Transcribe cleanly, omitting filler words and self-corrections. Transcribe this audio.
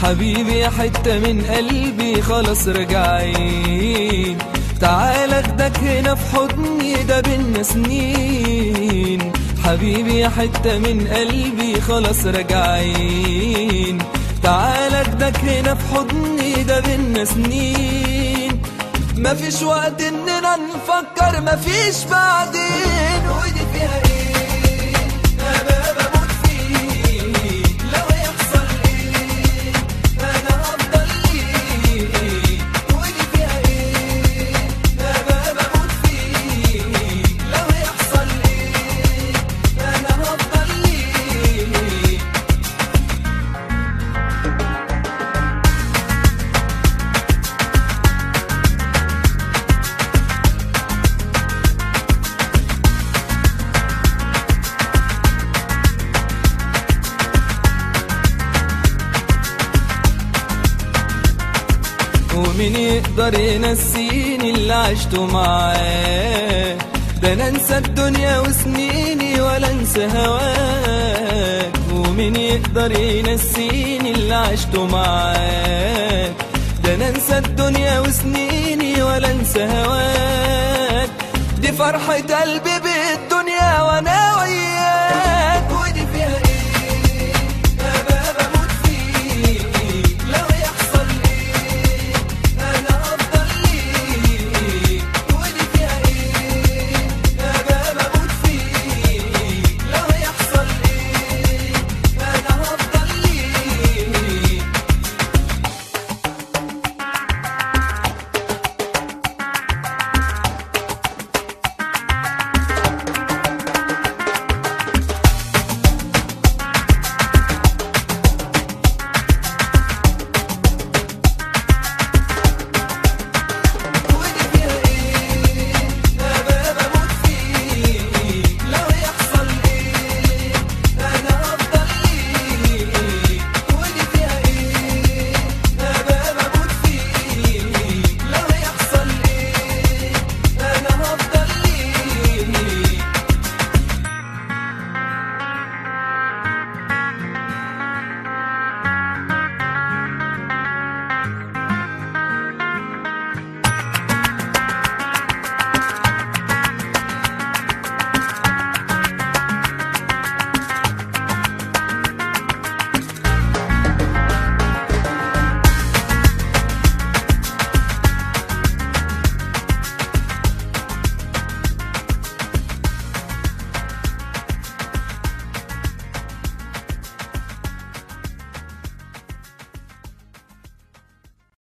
حبيبي يا حتة من قلبي خلاص رجعين، تعال اخدك هنا في حضني ده بينا سنين. حبيبي يا حتة من قلبي خلاص رجعين، تعال اخدك هنا في حضني ده بينا سنين. مفيش وقت اننا نفكر، مفيش بعدين. ودي فيها ايه؟ انا بموت فيك، لو يحصل ايه انا هفضل ليك. ودي فيها ايه؟ انا بموت فيك، لو يحصل ايه انا هفضل ليك. ومين يقدر ينسيني اللي عشته معاه؟ ده انا انسى الدنيا وسنيني ولا انسى هواك. ومين يقدر ينسيني اللي عشته معاك؟ ده انا انسى الدنيا وسنيني ولا انسى هواك. دي فرحة قلبي بالدنيا وانا وياك.